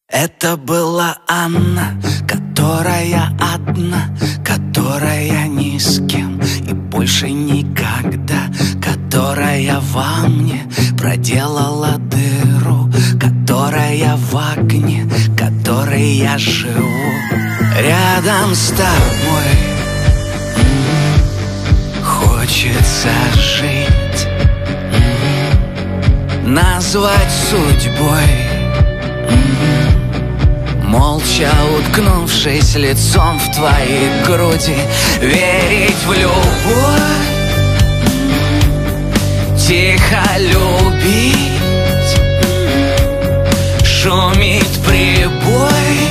Это была Анна, которая одна, которая ни с кем и больше никогда, которая во мне проделала дыру, которая в огне, которой я живу. Рядом с тобой хочется жить, назвать судьбой, молча уткнувшись лицом в твои груди, верить в любовь, тихо любить, шумит прибой.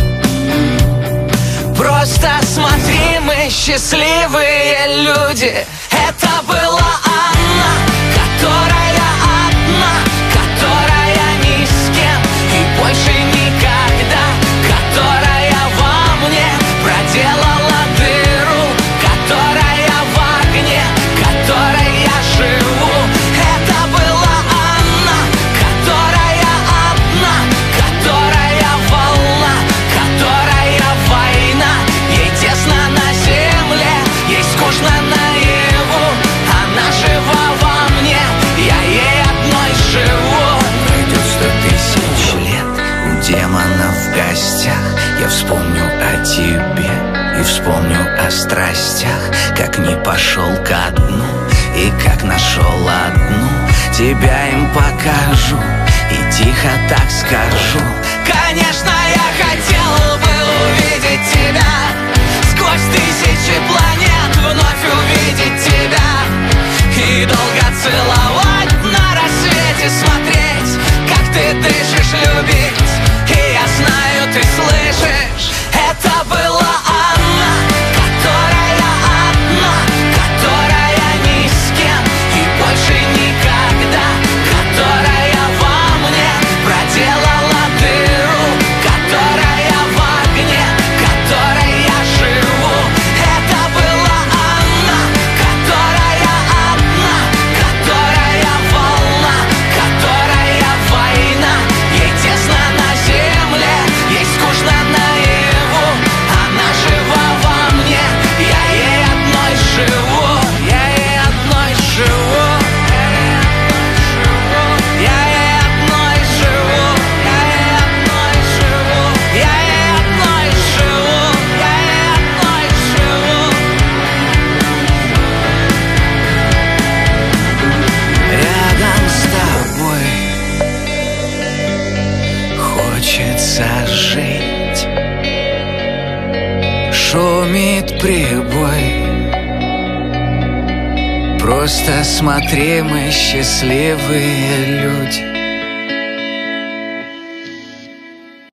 Просто смотри, мы счастливые люди. Это была Анна, которая одна, которая ни с кем и больше никогда, которая во мне проделала дыру, которая в огне, которой я живу. Это была Анна, которая одна, которая волна, которая война. Ей тесно на земле, ей скучно наяву. Она жива во мне, я ей одной живу. Пройдет 100 000 лет, у демонов в гостях я вспомню о тебе и вспомню о страстях, как не пошел ко дну и как нашел одну. Тебя им покажу и тихо так скажу: конечно, я хотел бы увидеть тебя, сквозь 1000 планет вновь увидеть тебя и долго целовать, на рассвете смотреть, как ты дышишь, любить. И я знаю, ты слышишь, это была Анна, которая одна, которая ни с кем и больше никогда, которая во мне проделала дыру, которая в огне, которой я живу. Это была Анна, которая одна, которая волна, которая война. Ей тесно на земле, ей скучно наяву. Она жива во мне, я ей одной живу. Я ей одной живу. Я ей одной живу. Я ей одной живу. Я ей одной живу. Я ей одной живу. Рядом с тобой хочется жить, шумит прибой. Просто смотри, мы счастливые люди.